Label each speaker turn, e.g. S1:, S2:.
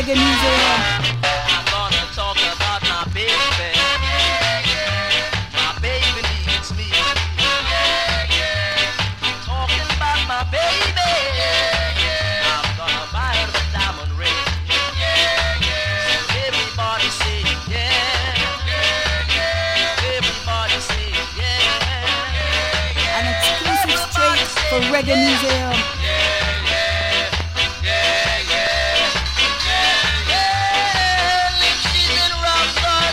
S1: Reggae Museum.
S2: I'm gonna talk about my baby. My baby needs me. Talking about my baby. I'm gonna buy her a diamond ring. So everybody say yeah. Everybody say yeah.
S1: An exclusive straight for Reggae Museum.